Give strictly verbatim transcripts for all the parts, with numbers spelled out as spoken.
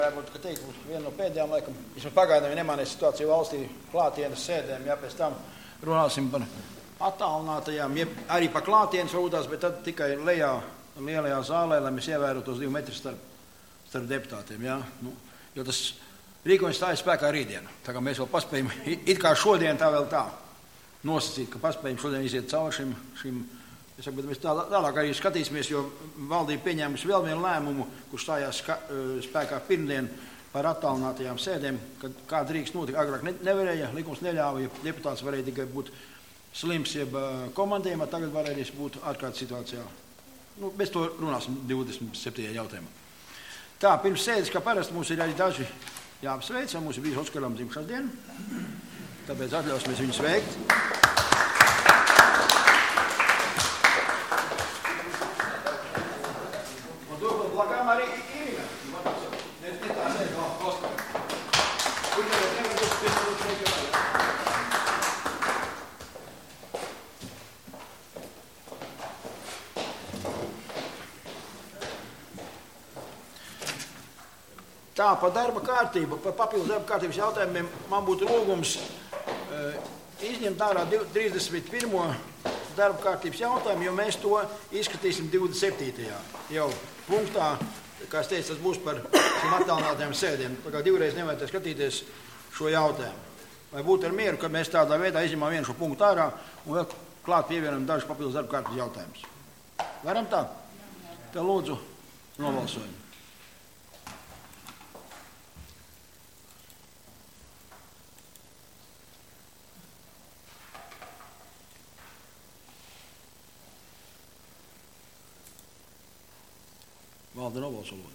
Varbūt, ka teikt, būs viena no pēdējām, laikam, vismaz pagaidām, ja nemanīs situāciju valstī klātienes sēdēm, ja pēc tam runāsim par attālinātajām, ja arī par klātienes varūtās, bet tad tikai lejā, lielajā zālē, lai mēs ievērotu tos divu metru starp, starp deputātiem, ja? Nu, jo tas rīkojums stājas spēkā rītdien, tā kā mēs vēl paspējam, it kā šodien tā vēl tā, nosacīt, ka paspējam šodien iziet cauri šim, šim Es saku, bet mēs tā, tālāk arī skatīsimies, jo valdība pieņēmusi vēl vienu lēmumu, kurš stājās ska, spēkā pirmdien par attālinātajām sēdēm, kad kā drīkst notika. Agrāk ne, nevarēja, likums neļāva, ja deputāts varēja tikai būt slims, jeb komandējumā, tagad varēja būt ārkārtas situācijā. Nu, bez to runāsim divdesmit septītajā jautājumā. Tā, pirms sēdes, kā parasti, mums ir arī daži jāapsveic, mums ir bijis Oskaram dzimšanas diena, tāpēc atļausimies viņu sveikt. Arī Irina. Ne, ne tā sēd, no, Oskar. Kur tagad nevar būt piesaukt nekā. Tā, par darba kārtību, par papildus darba kārtības jautājumiem man būtu lūgums uh, izņemt ārā trīsdesmit pirmo darba kārtības jautājumu, jo mēs to izskatīsim divdesmit septītajā jau punktā. Kā es teicu, tas būs par šiem attālinātajiem sēdiem. Tā kā divreiz nevajadzētu skatīties šo jautājumu. Vai būtu ar mieru, ka mēs tādā veidā izņemam vienu šo punktu ārā un vēl klāt pievienam dažus papildus darba kārtības jautājumus. Varam tā? Te lūdzu nobalsojumu. Valde nobalso, lūdzu.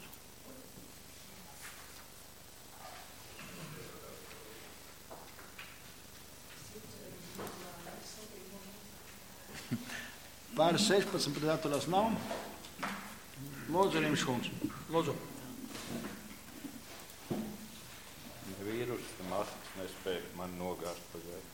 Pāris sešpadsmit pret atturās nav. Lūdzu, Rimš kungs. Lūdzu. Vīrus, maskas nespēja man nogāzt pagājuši.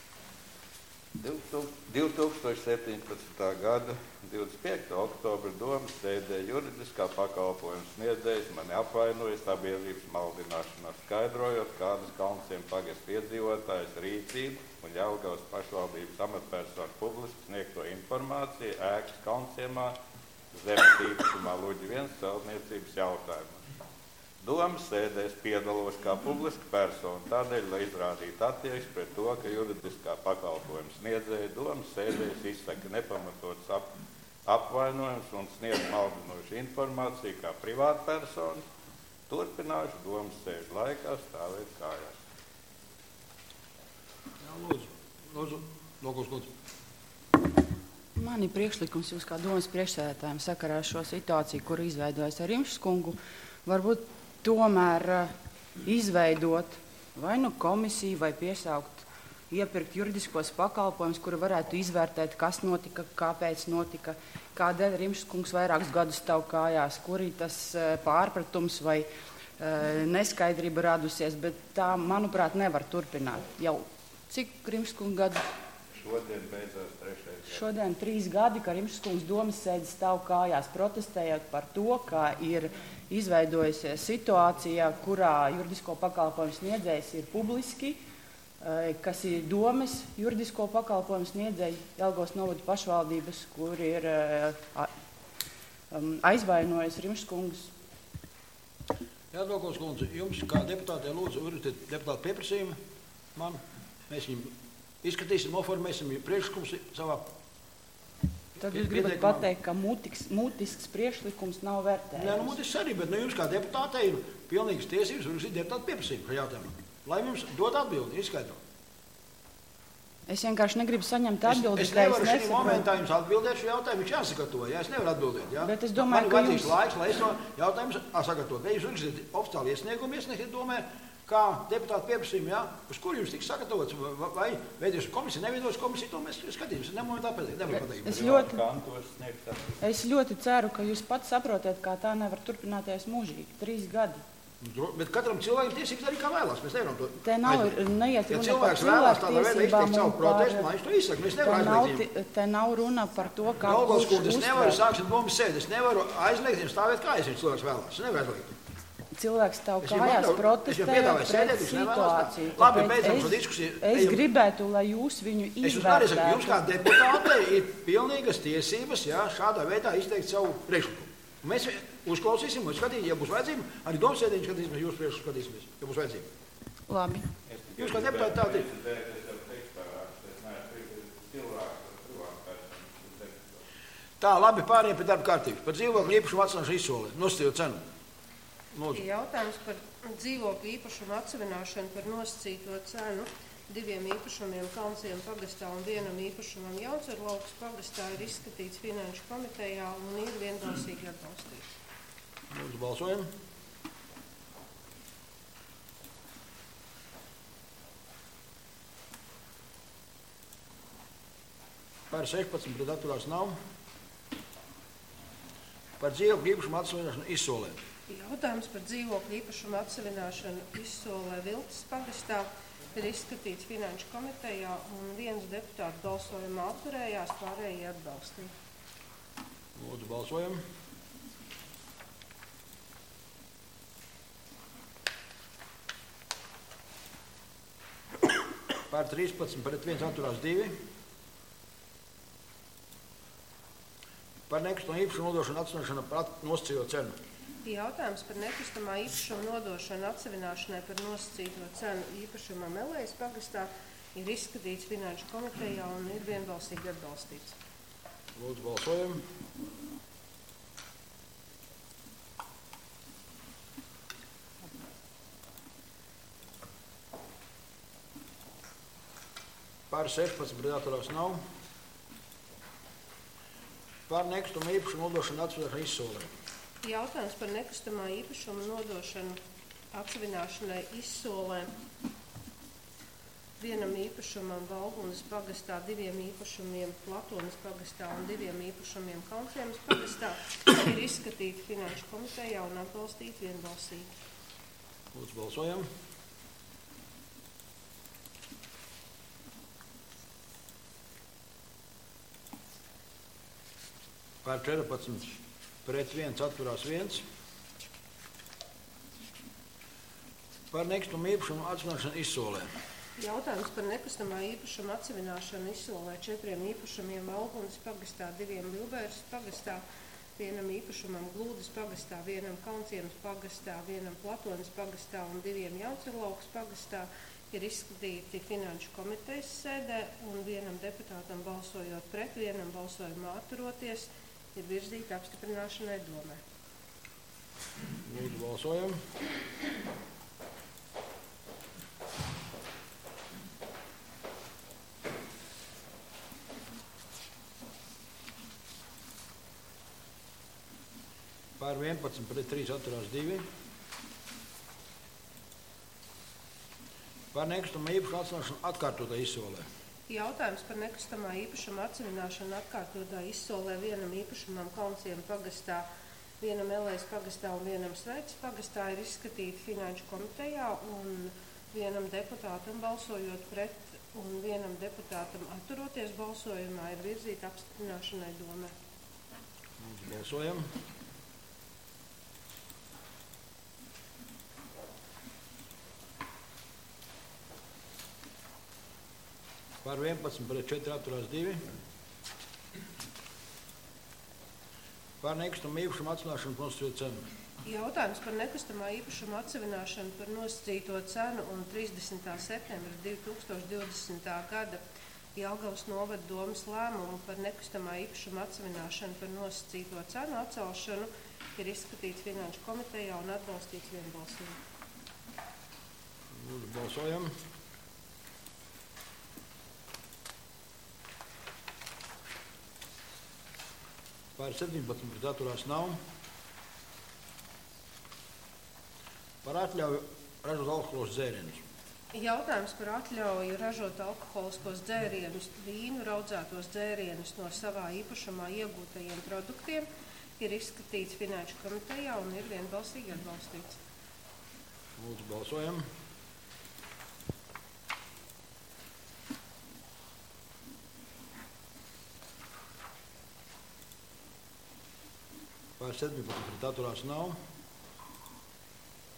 divi tūkstoši septiņpadsmitā gada divdesmit piektā oktobra domas sēdē juridiskā pakalpojuma sniedzējs mani apvainoja sabiedrības maldināšanā, skaidrojot, kādas Kalnciem pagasta iedzīvotājas rīcību un Jelgavas pašvaldības amatpersonu publiski sniegto informāciju ēkas Kalnciemā zemes īpašumā Luģi viens celtniecības jautājumā. Domas sēdēs piedalos kā publiska persona, tādēļ, lai izrādītu attieksmi pret to, ka juridiskā pakalpojuma sniedzēja domas sēdēs izsaka nepamatots ap, apvainojums un sniedz maldinošu informāciju kā privāta persona, turpināšu domas sēžu laikā stāvēt kājās. Jā, lūdzu. Lūdzu. Lūdzu, lūdzu. Man ir priekšlikums jūs kā domas priekšsēdētājiem sakarā ar šo situāciju, kuru izveidojas ar Rimšas kungu, varbūt tomēr uh, izveidot vai nu komisiju, vai piesaukt, iepirkt juridiskos pakalpojumus, kuri varētu izvērtēt, kas notika, kāpēc notika, kādēļ Rimšas kungs vairākus gadus stāv kājās, kur ir tas uh, pārpratums vai uh, neskaidrība radusies, bet tā, manuprāt, nevar turpināt. Jau cik Rimšas kunga gadu? Šodien beidzās trešais. Šodien trīs gadi, ka Rimšas kungs domas sēdi stāv kājās, protestējot par to, ka ir izveidojusies situācijā, kurā juridisko pakalpojumu sniedzējs ir publiski, kas ir domas juridisko pakalpojumu sniedzēji Jelgavas novada pašvaldības, kur ir aizvainojis Rimšas kungs. Jā, Dolkovs kundze, jums kā deputātē lūdzu, ir deputāta pieprasījumi man, mēs viņu izskatīsim, oformēsim priekšlikums savā. Tad jūs gribat pateikt, ka mutisks, mutisks priekšlikums nav vērtējums? Nē, nu mutisks arī, bet nu, jums kā deputātei ir pilnīgas tiesības uzrakstīt deputātu pieprasījumu par jautājumu. Lai jums dod atbildi, izskaidro. Es vienkārši negribu saņemt atbildi. Es, es nevaru šī momentā jums atbildēt šo jautājumu, viņš jāsagatavo, ja es nevaru atbildēt. Ja? Bet es domāju, Man ka vajadzīgs jums... laiks, lai es to jautājumu sagatavotu. Ja jūs uzrakstīt oficiāli iesniegumu, iesniegsiet domē, kā deputāta pieprasījumu, ja? Uz kur jums tiks sagatavots, vai veidos komisija, neveidos komisija, to mēs skatīsim. Es nemoju tā pateikt, nevaru pateikt. Es ļoti, es ļoti ceru, ka jūs pats saprotiet, kā tā nevar turpināties mūžīgi, trīs gadi. Bet katram cilvēkam tiesības arī kā vēlās, mēs nevaram to Te nav, neiet ja runa par cilvēku tiesībām un protestu, par... Viņš to izsaka, mēs nevaram nav, aizliegt viņam. Te nav runa par to, kā Dolkovs kurš kundze, es uztver. nevaru sākt domas sēdi, es nevaru aizliegt viņam stāvēt kā es viņš cilvēks vēlās, es nevaru aizliegt. cilvēks stāv Es viņam kājās atļauju- es viņam protestējot piedāvāju pret sēdēt, viņš nevēlas tā. situāciju. Labi, Tāpēc beidzam šo es- diskusiju. Es Ejam. gribētu, lai jūs viņu Es jums arī saku, jums kā izvērtētu. deputātei ir pilnīgas tiesības, jā, šādā veidā izteikt savu priekšlikumu. Un mēs uzklausīsim, un skatīsim, ja būs vajadzība, arī domasēdēļ skatīsimies, jūs priekšlikumu skatīsimies, ja būs vajadzība. Labi. Jūs kā deputāti tādi ir. Tā, labi, pārējiem pie darba kārtības. Par dzīvokļu īpašumu atsināšanu izsolē. Nosacīju cenu. Lūdzu. Jautājums par dzīvokļu īpašumu atsevināšanu par nosacīto cenu diviem īpašumiem Kalnsiem pagastā un vienam īpašumam Jauncerlaukas pagastā ir izskatīts Finanšu komitejā un ir vienbalsīgi atbalstīts. Lūdzu, balsojam. Par sešpadsmit pret atturās nav. Par dzīvokļu īpašumu atsevināšanu izsolē. Jautājums par dzīvokļu īpašumu atsevināšanu izsolē Viltas pagastā ir izskatīts Finanšu komitejā un viens deputāts balsojumā atturējās, pārējie atbalstīja. Lūdzu, balsojam. Par trīspadsmit pret viens atturās divi. Par nekustamo īpašumu nodošanu atsevināšanu par nosacīto cenu. Jautājums par nekustamā īpašuma nodošanu atsevināšanai par nosacīto cenu īpašumam Elejas pagastā ir izskatīts Finanšu komitejā un ir vienbalsīgi atbalstīts. Lūdzu, balsojam. Par sešpadsmit pret atturās nav. Par nekustamo īpašumu nodošanu atsevināšanu izsolē. Jautājums par nekustamā īpašuma nodošanu atsevināšanai izsolē vienam īpašumam Valgunas pagastā, diviem īpašumiem Platonas pagastā un diviem īpašumiem Kalnciemas pagastā ir izskatīti Finanšu komitejā un atbalstīti vienbalsīgi. Lūdzu, balsojam. Par četrpadsmit pret viens atturās viens. Par nekustamo īpašumu atsevināšanu izsolē. Jautājums par nekustamā īpašuma atsevināšanu izsolē četriem īpašumiem Valgunas pagastā, diviem Vilbēras pagastā, vienam īpašumam Glūdas pagastā, vienam Kalnciemas pagastā, vienam Platonas pagastā un diviem Jauncerlaukas pagastā ir izskatīti Finanšu komitejas sēdē un vienam deputātam balsojot pret, vienam balsojumā atturoties, ir virzīta apstiprināšanai domē. Lūdzu, balsojam. Par vienpadsmit pret trīs atturās divi. Par nekustamo īpašumu atsevināšanu atkārtotā izsolē. Jautājums par nekustamā īpašuma atsevināšanu atkārtotā izsolē vienam īpašumam Kalnciem pagastā, vienam Elejas pagastā un vienam Sveitas pagastā ir izskatīti Finanšu komitejā un vienam deputātam balsojot pret un vienam deputātam atturoties balsojumā ir virzīta apstiprināšanai domē. Lūdzu, balsojam. Par vienpadsmit pret četri atturās divi. Par nekustamo īpašumu atsevināšanu par nosacīto cenu. Jautājums par nekustamā īpašuma atsevināšanu par nosacīto cenu un trīsdesmitā septembra divi tūkstoši divdesmitā gada Jelgavas novada domes lēmumu par nekustamā īpašuma atsevināšanu par nosacīto cenu atcelšanu ir izskatīts Finanšu komitejā un atbalstīts vienbalsīgi. Lūdzu, balsojam. Par septiņpadsmit pret atturās nav. Par atļauju ražot alkoholos dzērienus. Jautājums par atļauju ražot alkoholiskos dzērienus, vīnu, raudzētos dzērienus no savā īpašumā iegūtajiem produktiem ir izskatīts Finanšu komitejā un ir vienbalsīgi atbalstīts. Lūdzu, balsojam. Par septiņpadsmit pret atturās nav.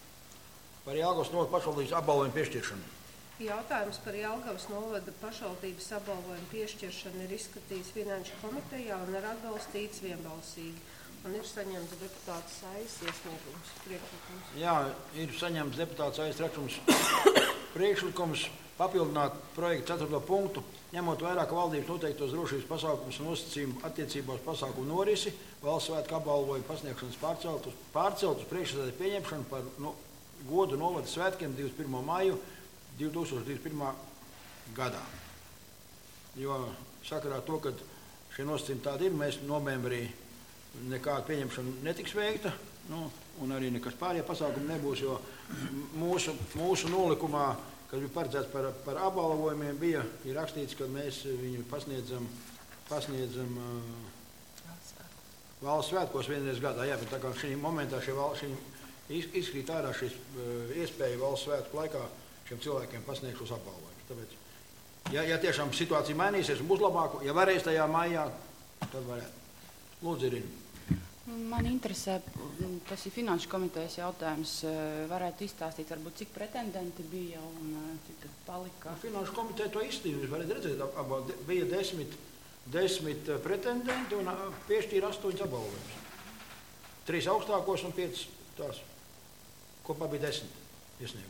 par Jelgavas novada pašvaldības apbalvojumu piešķiršanu. Jautājums par Jelgavas novada pašvaldības apbalvojumu piešķiršanu ir izskatīts Finanšu komitejā un ir atbalstīts vienbalsīgi. Un ir saņemts deputāts Saijas iesniegums, priekšlikums. Jā, ir saņemts deputāts Saijas Trakšums priekšlikums papildināt projektu ceturto punktu, ņemot vairāk valdības noteiktos drošības pasākumus un nosacījumu attiecībā uz pasākumu norisi, valsts svētku apbalvojumu pasniegšanas pārcelt uz, pārcelt uz priekšsēdētāju pieņemšanu par no, godu novada svētkiem divdesmit pirmo maiju divi tūkstoši divdesmit pirmā gadā. Jo sakarā to, ka šie nosacījumi tādi ir, mēs novembrī nekāda pieņemšana netiks veikta, nu, un arī nekas pārējie pasākumi nebūs, jo mūsu, mūsu nolikumā, kad bija paredzēts par, par apbalvojumiem, bija ir rakstīts, ka mēs viņu pasniedzam, pasniedzam uh, valsts svētkos vienreiz gadā. Jā, bet tā kā šī momentā šī, šī izkrīt ārā šis uh, iespēja valsts svētku laikā šiem cilvēkiem pasniegt šos apbalvojumus. Tāpēc, ja, ja tiešām situācija mainīsies un būs labāka, ja varēs tajā maijā, tad varētu. Lūdzu, Irina. Man interesē, tas ir Finanšu komitejas jautājums, varētu izstāstīt, varbūt, cik pretendenti bija un cik palika. Finanšu komiteja to izstīja, jūs varat redzēt, abā, bija desmit, desmit pretendenti un piešķīra astoņas apbalvojumus. Trīs augstākos un piecas tās. Kopā bija desmit iesniegumu.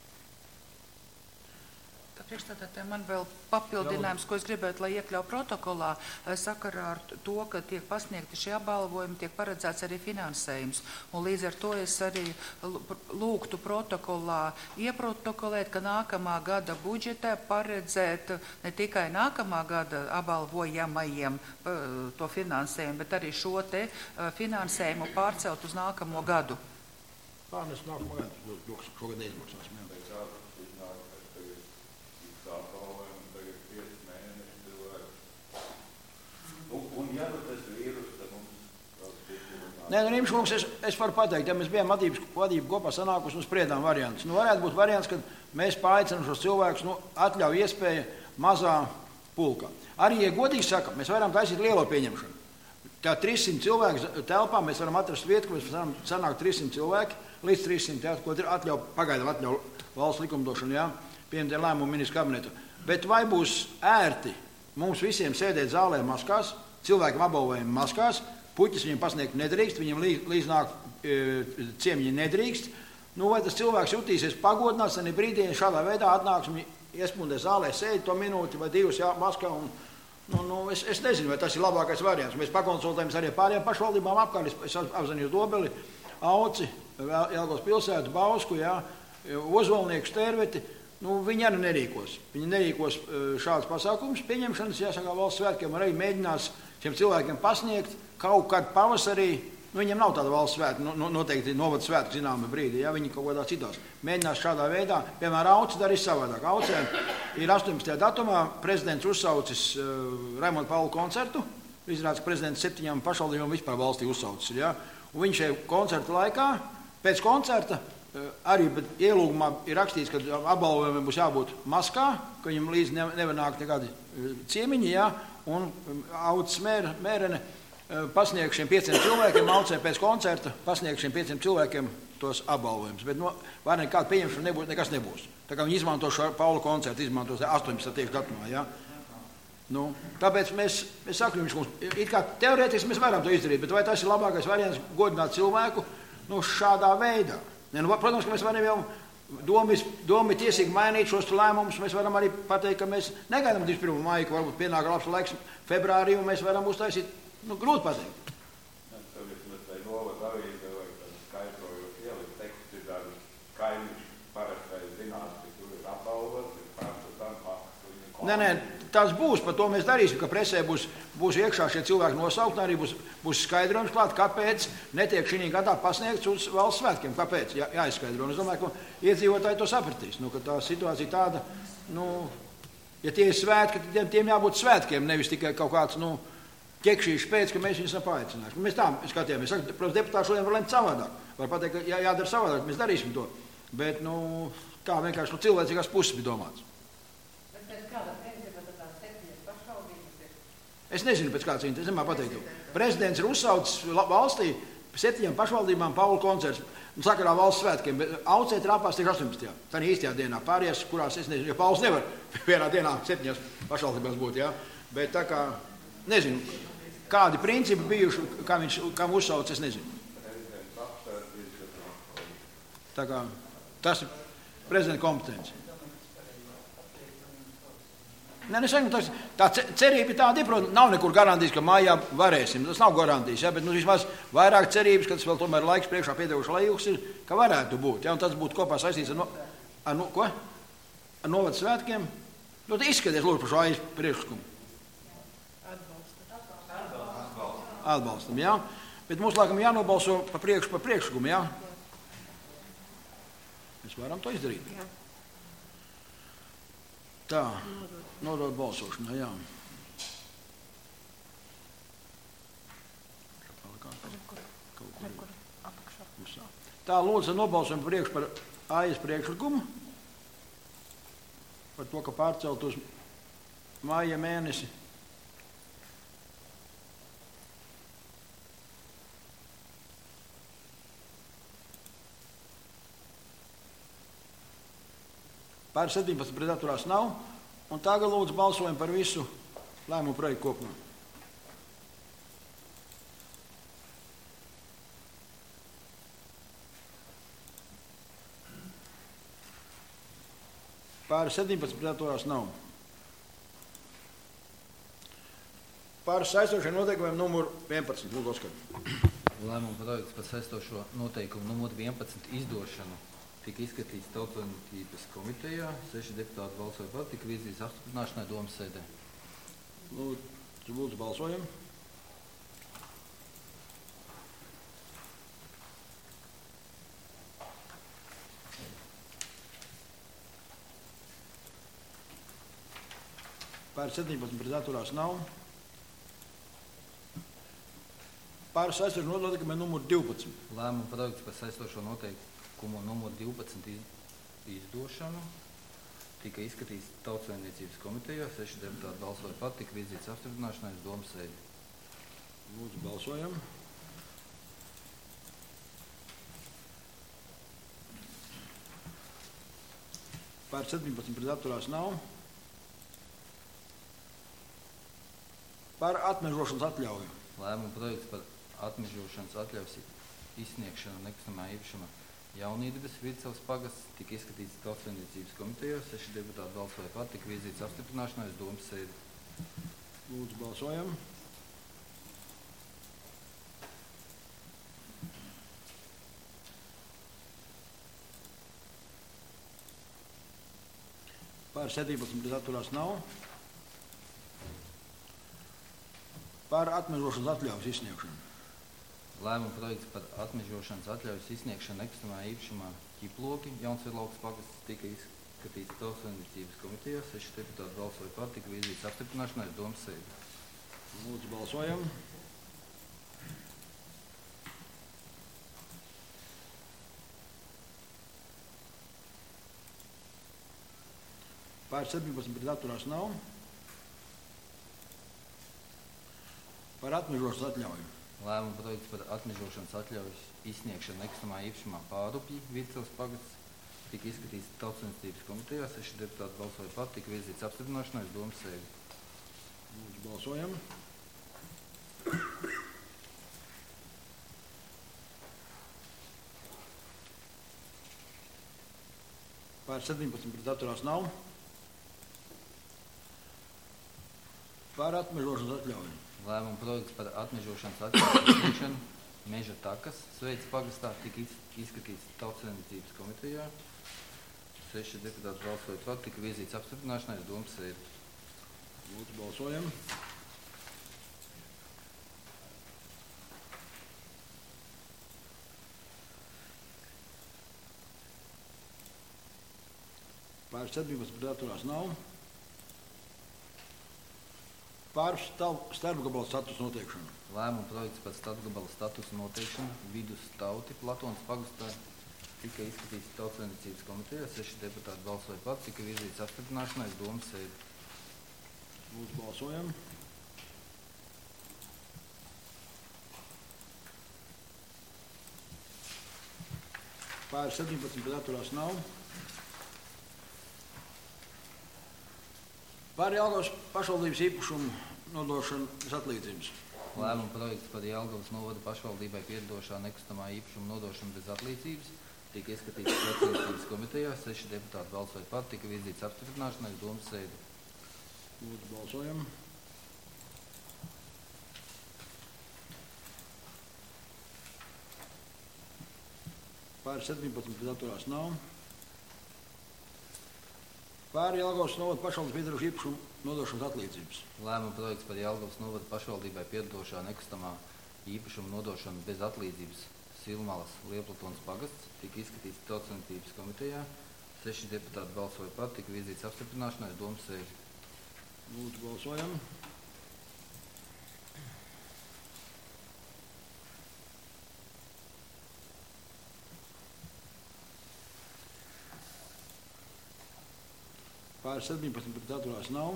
Priekšstādātāji, man vēl papildinājums, ko es gribētu, lai iekļauj protokolā, sakarā ar to, ka tiek pasniegti šie apbalvojumi, tiek paredzēts arī finansējums. Un līdz ar to es arī lūgtu protokolā ieprotokolēt, ka nākamā gada budžetē paredzēt ne tikai nākamā gada apbalvojamajiem to finansējumu, bet arī šo te finansējumu pārcelt uz nākamo gadu. Pārnes nākamā gadu, šogad neizmaksāsim. Nē, nu, Rimškungs, es, es varu pateikt, ja mēs bijām vadības, vadību kopā sanākuši un spriedām variants. Nu, varētu būt variants, ka mēs paaicinām šos cilvēkus, nu, atļauj iespēja mazā pulkā. Arī, ja godīgi saka, mēs varam taisīt lielo pieņemšanu. Tā trīs simt cilvēku telpā mēs varam atrast vietu, ka mēs varam sanākt trīs simt cilvēki, līdz trīs simt, jā, ko ir atļauj, pagaidām atļauj valsts likumdošana, jā, pieņemt lēmumu ministru kabinetu. Bet vai būs ērti mums visiem sēdēt zālē maskās, cilvēkiem apbalvojumi maskās, puķis viņam pasniegt nedrīkst, viņam līdz, līdz nāk e, ciemiņi nedrīkst. Nu, vai tas cilvēks jutīsies pagodināts, tad brīdī šādā veidā atnāks un iespundē zālē sēdi to minūti vai divas jā, maskā. Un, nu, nu, es, es nezinu, vai tas ir labākais variants. Mēs pakonsultējamies arī pārējām pašvaldībām apkārt. Es apzinījos Dobeli, Auci, Jelgavas pilsētu, Bausku, jā, Ozolnieku, Stērveti. Nu, viņi arī nerīkos. Viņi nerīkos šādas pasākumus pieņemšanas, jāsaka, valsts svētkiem arī mēģinās šiem cilvēkiem pasniegt kaut kad pavasarī. Nu, viņiem nav tāda valsts svētka, no, noteikti novada svētka zināma brīdī, ja viņi kaut kādā citās. Mēģinās šādā veidā, piemēram, Auci darīs savādāk. Aucē ir astoņpadsmitajā datumā prezidents uzsaucis uh, Raimonda Paula koncertu. Izrādās, ka prezidents septiņām pašvaldībām vispār valstī uzsaucis. Ja? Un viņš šajā koncerta laikā, pēc koncerta, uh, arī ielūgumā ir rakstīts, ka apbalvojumiem būs jābūt maskā, ka viņam līdz nevar nākt nekādi uh, ciemiņi, ja? Un um, Aucis mēr, mērene pasniegt šiem pieciem cilvēkiem, Aucē pēc koncerta, pasniegt šiem pieciem cilvēkiem tos apbalvojumus. Bet no, vai nekāda pieņemšana nebūs, nekas nebūs. Tā kā viņi izmanto šo Paula koncertu, izmanto astoņpadsmitajā datumā. Ja? Nu, tāpēc mēs, mēs sakām, it kā teorētiski mēs varam to izdarīt, bet vai tas ir labākais variants godināt cilvēku nu, šādā veidā? Ne, nu, protams, ka mēs varam jau domi, domi tiesīgi mainīt šos lēmumus. Mēs varam arī pateikt, ka mēs negaidām divdesmit pirmo māju, ka varbūt pienāk labs laiks februārī, un mēs varam uztaisīt. Nu, grūti pateikt. Tāpēc mēs tai novada avīzē vai skaidrojot ielikt tekstu, ir tādi kaimiņš parastai zināt, ka tur ir apbalvots, ir pārstāvām pakas. Nē, nē, tas būs, par to mēs darīsim, ka presē būs, būs iekšā šie cilvēki nosaukt, arī būs, būs skaidrojums klāt, kāpēc netiek šī gadā pasniegts uz valsts svētkiem, kāpēc jā, jāizskaidro. Un es domāju, ka iedzīvotāji to sapratīs, nu, ka tā situācija tāda, nu, ja tie ir svētki, tad tiem, tiem jābūt svētkiem, nevis tikai kaut kāds, nu, ķekšīši pēc, ka mēs viņus esam paaicinājuši. Mēs tā skatījāmies. Protams, deputāti šodien var lemt savādāk. Var pateikt, ka jā, jādara savādāk, mēs darīsim to. Bet, nu, tā vienkārši no cilvēcīgās puses bija domāts. Bet pēc kāda principa tad tās septiņas pašvaldības ir? Es nezinu pēc kāds, es nemā pateikt. Prezidents ir uzsaucis valstī septiņām pašvaldībām Paula koncerts. Un sakarā valsts svētkiem, bet Aucē trāpās tikai astoņpadsmitajā Tā ir īstajā dienā. Pārējās, kurās es nezinu, jo Pauls nevar vienā dienā septiņās pašvaldībās būt, jā. Bet tā kā, nezinu, kādi principi bijuši, kā viņš, kam uzsauc, es nezinu. Tā kā, tas ir prezidenta kompetence. Nē, nesaka, tas, tā cerība ir tāda, protams, nav nekur garantijas, ka mājā varēsim. Tas nav garantijas, ja, bet nu, vismaz vairāk cerības, ka tas vēl tomēr laiks priekšā pietiekoši lejūks ir, ka varētu būt. Ja, un tas būtu kopā saistīts ar, no, ar, no, ko? Ar novada svētkiem. Nu, izskaties, lūdzu, par šo aiz priekšlikumu. Atbalstam. Atbalstam, jā. Bet mums, laikam, jānobalso par priekšu, par priekšlikumu, jā. Mēs varam to izdarīt. Jā. Tā. Nodot balsošanā, jā. Tā, lūdzu, nobalsojam priekš par ājas priekšlikumu. Par to, ka pārcelt uz māja mēnesi. Pār septiņpadsmit pret atturās nav. Un tagad lūdzu balsojam par visu lēmumu projektu kopumā. Pāri septiņpadsmit pret atturās nav. Pāri saistošiem noteikumiem numur vienpadsmit. Lūdzu, Oskar. Lēmumu projekts par saistošo noteikumu numur vienpadsmit izdošanu tika izskatīts Tautsvarenības komitejā. Seši deputāti balsoja par, tika virzīts apstiprināšanai domas sēdē. Lūdzu, lūdzu balsojam. Pār septiņpadsmit pret atturās nav. Pār saistošo noteikumu numur divpadsmit. Lēmumu projekts par saistošo noteikumu numur divpadsmit izdošanu tika izskatīts Tautsvarenības komitejā. Seši deputāti balsoja par, tika virzīts apstiprināšanai uz domas sēdi. Lūdzu, balsojam. Pār septiņpadsmit pret atturās nav. Par atmežošanas atļauju. Lēmumu projekts par atmežošanas atļaujas izsniegšanu nekustamā īpašuma Jaunīdabas Vidzavas pagasts tika izskatīts Tautsvarenības komitejā. Seši deputāti balsoja par, tika virzīts apstiprināšanai uz domas sēdi. Lūdzu, balsojam. Pār septiņpadsmit pret atturās nav. Par atmežošanas atļaujas izsniegšanu. Lēmumu projekts par atmežošanas atļaujas izsniegšanu nekustamā īpašumā Ķiploki Jaunsviedlaukas pagasts tika izskatīts Tautsvarenības komitejā. Seši deputāti balsoja par, tika virzīts apstiprināšanai uz domas sēdi. Lūdzu, balsojam. Pār septiņpadsmit pret atturās nav. Par atmežošanas atļauju. Lēmumu projekts par atmežošanas atļaujas izsniegšanu nekustamā īpašumā Pārupji Vidzavas pagasts tika izskatīts Tautsvarenības komitejā. Seši deputāti balsoja par, tika virzīts apstiprināšanai uz domas sēdi. Lūdzu, balsojam. Pār septiņpadsmit pret atturās nav. Par atmežošanas atļauju. Lēmumu projekts par atmežošanas atļaujas izsniegšanu Meža takas Sveitas pagastā tika izskatīts Tautsvarenības komitejā. Seši deputāti balsoja par, tika virzīts apstiprināšanai uz domas sēdi. Lūdzu, balsojam. Pār septiņpadsmit pret atturās nav. Pār starpgabalu statusu noteikšanu. Lēmumu projekts par starpgabalu statusu noteikšanu Vidus Tauti Platonas pagastā tika izskatīts Tautsvarenības komitejā. Seši deputāti balsoja par, tika virzīts apstiprināšanai uz domas sēdi. Lūdzu, balsojam. Pār septiņpadsmit, bet atturās nav. Par Jelgavas pašvaldības īpašumu nodošanu bez atlīdzības. Lēmuma projekts par Jelgavas novada pašvaldībai piedošā nekustamā īpašuma nodošanu bez atlīdzības tika izskatīts Saimniecības komitejā. Seši deputāti balsoja par, tika virzīts apstiprināšanai domas sēdi. Lūdzu, balsojam. Pār septiņpadsmit, bet atturās nav. Pār Jelgavas novada pašvaldības piedarošu īpašumu nodošanas atlīdzības. Lēmuma projekts par Jelgavas novada pašvaldībai piedošā nekustamā īpašuma nodošanu bez atlīdzības Silmalas Lieplatons pagasts tika izskatīts Tautssaimniecības komitejā. Seši deputāti balsoja par, tika virzīts apstiprināšanai domas sēdi. Lūdzu, balsojam. Pār septiņpadsmit, bet atturās nav.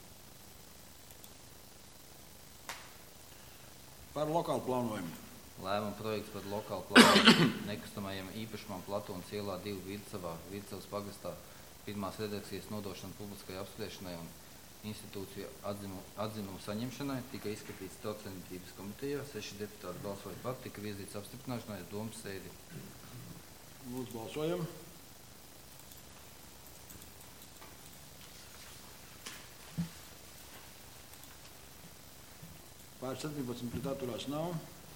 Par lokālu plānojumu. Lēmuma projekts par lokālu plānojumu nekustamajiem īpašumam Platonas ielā divi Vircavā, Vircavas pagastā pirmās redakcijas nodošana publiskai apspriešanai un institūciju atzinumu, atzinumu saņemšanai tika izskatīts Tautssaimniecības komitejā. Seši deputāti balsoja par, tika virzīts apstiprināšanai domas sēdi. Lūdzu, balsojam. Pār septiņpadsmit, bet atturās nav.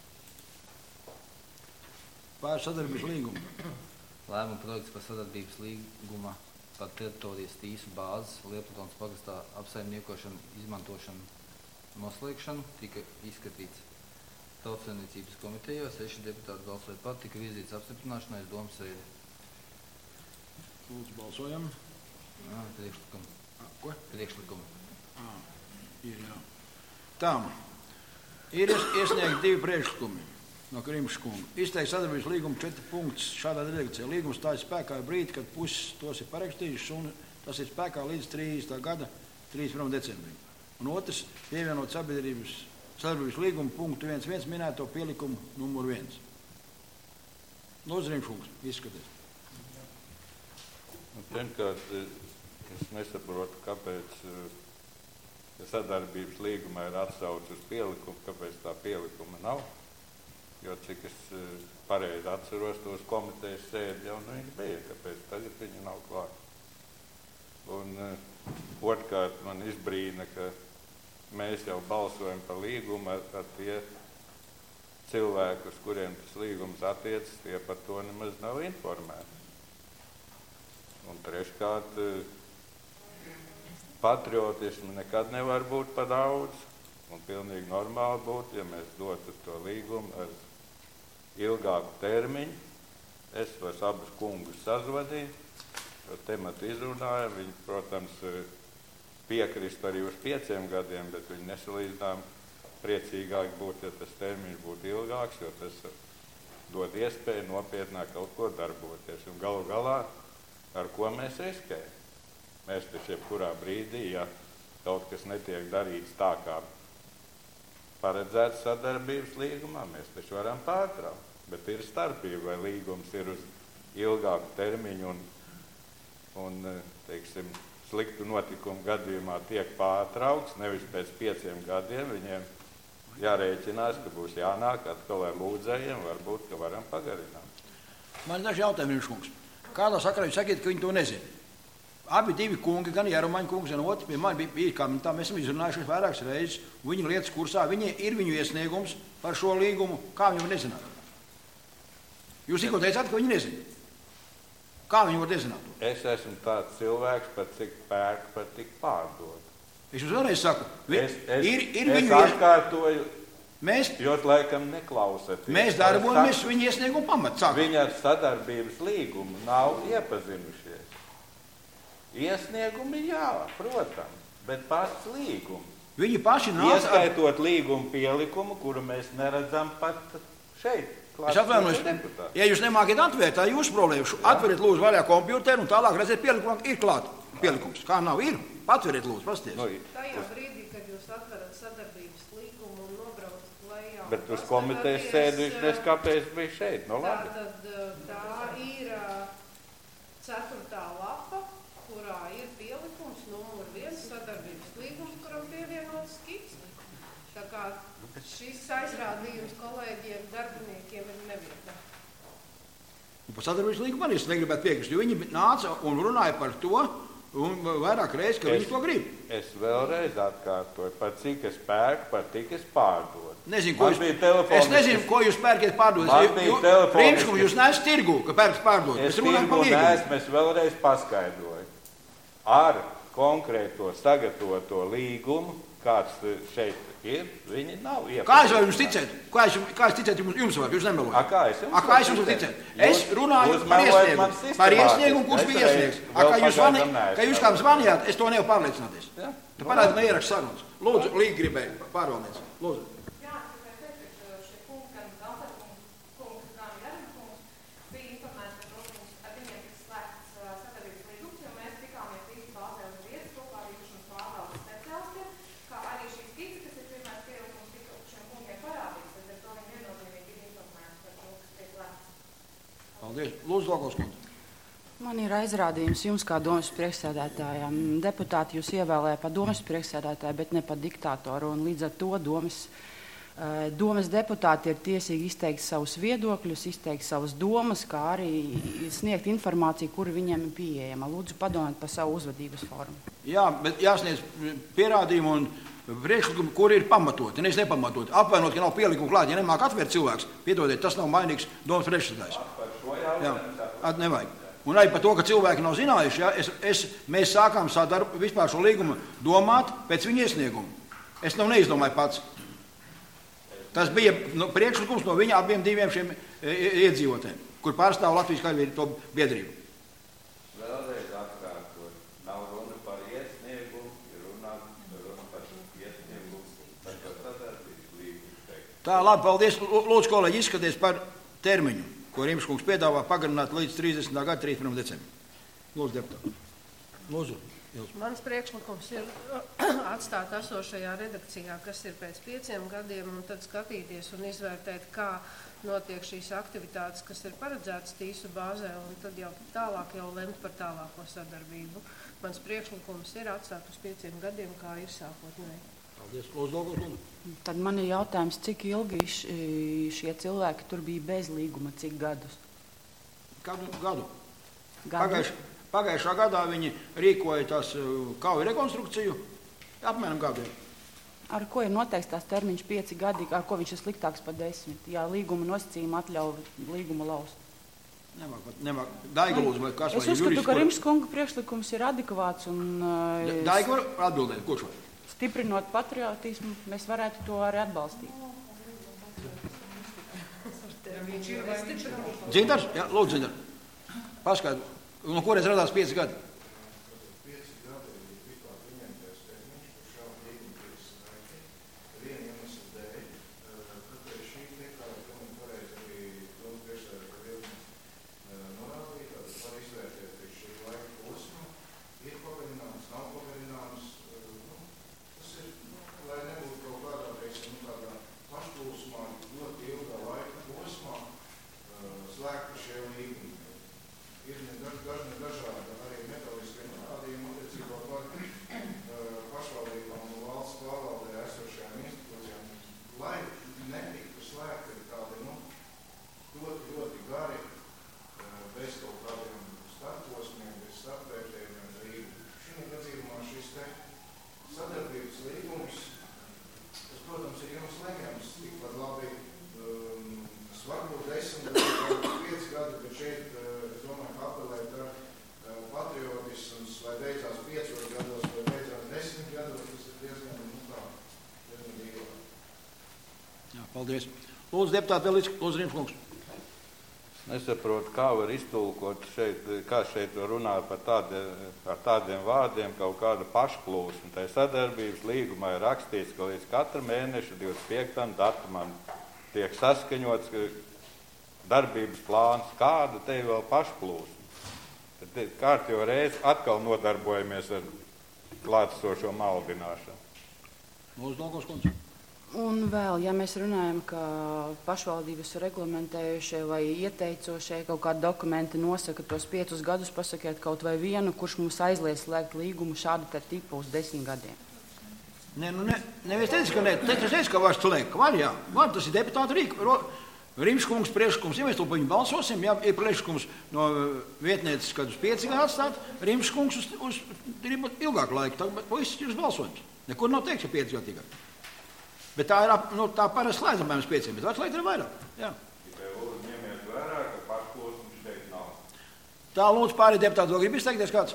Pār sadarbības līgumu. Lēmuma projekts par sadarbības līguma par teritorijas tīsu bāzes Lieplatons pagastā apsaimniekošanu, izmantošanu, noslēgšanu tika izskatīts Tautssaimniecības komitejā. Seši deputāti balsoja par, tika virzīts apstiprināšanai domas sēdi. Lūdzu, balsojam. Jā, priekšlikumi. Ko? Priekšlikumi. À, ir, jā. Tā, ir ies, iesniegt divi priekšlikumi no Krimša kunga. Izteikt sadarbības līgumu četri punktus šādā redakcijā. Līgums stājas spēkā brīdi, kad puses tos ir parakstījušas, un tas ir spēkā līdz trīsdesmitā gada trīsdesmit pirmā decembrim. Un otrs, pievienot sabiedrības sadarbības līgumu punktu viens viens minēto pielikumu numur viens. Lūdzu, Rimškungs, izskaties. Pirmkārt, es nesaprotu, kāpēc sadarbības līgumā ir atsauce uz pielikumu, kāpēc tā pielikuma nav. Jo, cik es pareizi atceros tos komitejas sēdi, jau nu viņi bija, kāpēc tagad viņi nav klāt. Un otrkārt, man izbrīna, ka mēs jau balsojam par līgumu ar, ar tie cilvēki, uz kuriem tas līgums attiecas, tie par to nemaz nav informēti. Un treškārt, patriotismu nekad nevar būt par daudz, un pilnīgi normāli būtu, ja mēs dotu to līgumu ar ilgāku termiņu. Es vairs abus kungus sazvadīju, ar tematu izrunāju. Viņi, protams, piekrist arī uz pieciem gadiem, bet viņi nesalīdzinām priecīgāk būtu, ja tas termiņš būtu ilgāks, jo tas dod iespēju nopietnāk kaut ko darboties. Un galu galā, ar ko mēs riskējam? Mēs taču jebkurā brīdī, ja kaut kas netiek darīts tā, kā paredzēts sadarbības līgumā, mēs taču varam pārtraukt. Bet ir starpība, vai līgums ir uz ilgāku termiņu un, un teiksim, sliktu notikumu gadījumā tiek pārtraukts, nevis pēc pieciem gadiem viņiem jārēķinās, ka būs jānāk atkal ar lūdzējiem, varbūt, ka varam pagarināt. Man daži jautājumi, Rimškungs. Kādā sakarā jūs sakiet, ka viņi to nezina? Abi divi kungi, gan Jarumaņa kungs, gan otrs, pie mani bija, bija kā tā, mēs esam izrunājušies vairākas reizes, un viņa lietas kursā, viņi ir viņu iesniegums par šo līgumu, kā viņi var nezināt? Jūs tikko teicāt, ka viņi nezina. Kā viņi var nezināt to? Es esmu tāds cilvēks, par cik pērk, par tik pārdod. Es jums vēlreiz saku, vi, es, es, ir, ir es viņu atkārtoju, mēs, jūs laikam neklausaties. Mēs darbojamies viņu iesniegumu pamatā. Viņi ar sadarbības līgumu nav iepazinušies. Iesniegumi jā, protams, bet pats līgums. Viņi paši nāca... Ieskaitot ar... līgumu pielikumu, kuru mēs neredzam pat šeit. Es atvainojos, ja jūs nemākiet atvērt, tā jūsu problēma. Atveriet lūdzu vaļā kompjuteru un tālāk redziet pielikumu, ir klāt pielikums. Kā nav, ir? Patveriet lūdzu, pasties. Nu, Tajā brīdī, kad jūs atverat sadarbības līgumu un nobraucat lejā... Bet uz komitejas sēdi viņš nes kāpēc bija šeit, no labi. Tātad tā ir ceturtā lapa, kurā ir pielikums numur viens sadarbības līgums, kuram pievienots skips. Tā kā šis aizrādījums kolēģiem, darbiniekiem ir nevietā. Par sadarbības līgumu arī es negribētu piekrist, jo viņi nāca un runāja par to, un vairāk reizes, ka es, viņi to grib. Es vēlreiz atkārtoju, par cik es pērku, par tik es pārdodu. Nezinu, ko jūs, es nezinu, ko jūs pērkiet pārdot. Priekšlikumu jūs neesat tirgu, ka pērkat pārdot. Es tirgu neesmu, es vēlreiz paskaidroju. Ar konkrēto sagatavoto līgumu, kāds šeit ir, viņi nav iepazīstināti. Kā es varu jums ticēt? Kā es, kā es ticēt jums, jums varu? Jūs nemelojat. A, kā es jums, A, kā es jums varu ticēt? Es runāju par iesniegumu. Par iesniegumu, kurš bija iesniegs. A, kā jūs, zvani, ka jūs kādam zvanījāt, es to nevaru pārliecināties. Ja? Tu parādi man ierakst sarunas. Lūdzu, Līga gribēja pārvaldniec. Lūdzu. Paldies. Lūdzu, Logos kundze. Man ir aizrādījums jums kā domas priekšsēdētājām. Deputāti jūs ievēlēja par domas priekšsēdētāju, bet ne par diktatoru. Un līdz ar to domas, domas deputāti ir tiesīgi izteikt savus viedokļus, izteikt savas domas, kā arī sniegt informāciju, kura viņiem ir pieejama. Lūdzu, padomāt par savu uzvedības formu. Jā, bet jāsniedz pierādījumu un priekšlikumu, kuri ir pamatoti, nevis nepamatoti. Apvainot, ka nav pielikumu klāt, ja nemāk atvērt cilvēks, piedodiet, tas nav mainīgs domas priekšsēdētājs. Jā, at nevajag. Un arī par to, ka cilvēki nav zinājuši, ja, es, es, mēs sākām sadarbu, vispār šo līgumu domāt pēc viņa iesniegumu. Es nav neizdomāju pats. Tas bija no, priekšlikums no viņa abiem diviem šiem iedzīvotēm, kur pārstāv Latvijas karavīru to biedrību. Vēlreiz atkārtoju, nav runa par iesniegumu, ir runa, runa par iesniegumu, par sadarbības līgumu. Tā, labi, paldies. Lūdzu, kolēģi, izskaties par termiņu, ko Rimškungs piedāvā pagarināt līdz trīsdesmitā gada trīsdesmit pirmajam decembrim. Lūdzu, deputāti. Lūdzu. Jūs. Mans priekšlikums ir atstāt esošajā redakcijā, kas ir pēc pieciem gadiem, un tad skatīties un izvērtēt, kā notiek šīs aktivitātes, kas ir paredzētas tīsu bāzē, un tad jau tālāk jau lemt par tālāko sadarbību. Mans priekšlikums ir atstāt uz pieciem gadiem, kā ir sākotnēji. Paldies, Lūdzu, Logos kundze. Tad man ir jautājums, cik ilgi šie cilvēki tur bija bez līguma, cik gadus? Kādu gadu? Gadu? Pagaiš, pagaišā gadā viņi rīkoja tās kauju rekonstrukciju, apmēram gadiem. Ar ko ir noteikts tās termiņš pieci gadi, ar ko viņš ir sliktāks par desmit? Jā, līguma nosacījuma atļauj līgumu laust. Nemāk, nemāk. Daiga lūdzu, vai kas vai Es uzskatu, jurists, ka kur- Rimškunga priekšlikums ir adekvāts un uh, Daiga var atbildēt, kurš var? stiprinot patriotismu, mēs varētu to arī atbalstīt. Dzintars? Jā, lūdzu, Dzintar. Paskaidro, no kurienes radās pieci gadi? Paldies. Lūdzu, deputāti, vēl līdz Lūdzu, Rimškungs. Nesaprotu, kā var iztulkot šeit, kā šeit runā par tādiem, ar tādiem vārdiem kaut kāda pašplūsma. Tā sadarbības līgumā ir rakstīts, ka līdz katra mēneša divdesmit piektajam datumam tiek saskaņots darbības plāns. Kāda te ir vēl pašplūsma? Tad kārtīgi reiz atkal nodarbojamies ar klātesošo maldināšanu. Lūdzu, Logos kundze. Un vēl, ja mēs runājam, ka pašvaldības reglamentējušie vai ieteicošie kaut kādi dokumenti nosaka tos piecus gadus, pasakiet kaut vai vienu, kurš mums aizliedz slēgt līgumu šādu te tipu uz desmit gadiem. Nē, nu ne, neviens teica, ka ne, teica, teica, ka var slēgt. Var, jā. Var, tas ir deputāta rīka. Rimškungs priekšlikums, ja mēs to par viņu balsosim, ja ir priekšlikums no vietnieces, kad uz pieci gadu atstāt, Rimškungs uz, uz ilgāku laiku, tad viss ir uz balsojums. Nekur nav teiks, ka pieci gadu tikai. Bet tā ir nu, tā parasti slēdzamājums pieciem, bet var slēgt arī vairāk. Jā. Tikai lūdzu ņemiet vērā, ka pašklosums šeit nav. Tā lūdzu pārējie deputāti, vēl grib izteikties kāds?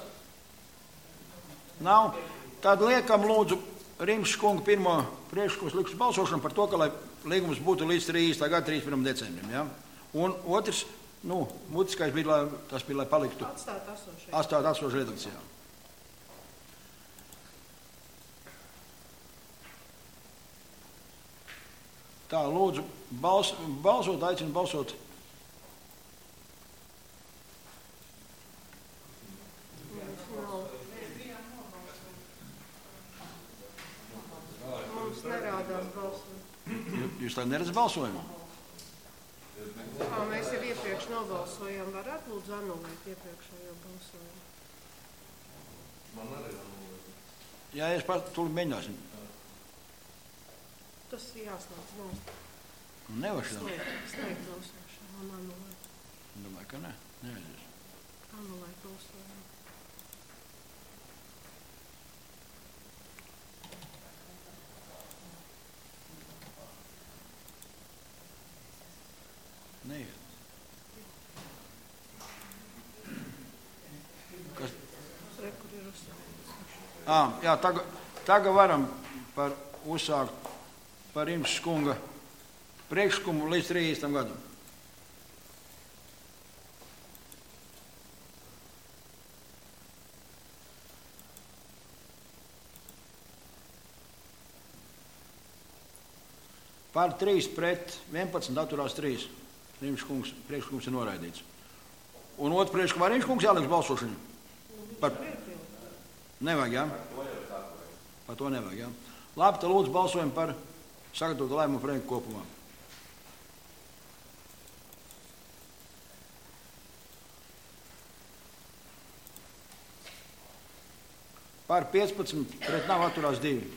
Nav. Tad liekam lūdzu Rimškunga pirmo priekšlikumus liks uz balsošanu par to, ka lai līgums būtu līdz trīsdesmitā gada trīsdesmit pirmajam decembrim. Ja? Un otrs, nu, mutiskais bija, lai, tas bija, lai paliktu Atstāt esošajā. Atstāt esošajā redakcijā. Tā, lūdzu, bals, balsot, aicinu balsot. Mums nerādās balsot. Jūs tā neredzat balsojumu? Kā mēs jau iepriekš nobalsojām, varētu lūdzu anulēt iepriekšējo balsojumu? Man arī anulēt. Jā, es pat tūlīt mēģināsim. Tas ir jāslēdz nost. Nevar šitā. Slēgt, slēgt balsošanu un anulēt. Domāju, ka ne. Nevajadzēs. Anulēt balsojumu. Neiet. Kas? Re, kur ir uzsākts. Ā, jā, tagad, tagad varam par uzsākt par Rimškunga priekšlikumu līdz trīsdesmitam gadam. Par trīs pret vienpadsmit atturās trīs. Rimškungs priekšlikums ir noraidīts. Un otru priekšlikumu var Rimškungs jāliks balsošanu? Par... Nevajag, jā? Par to nevajag, jā? Labi, tad lūdzu balsojam par sagatavotu lēmumu projektu kopumā. Par piecpadsmit pret nav atturās divi.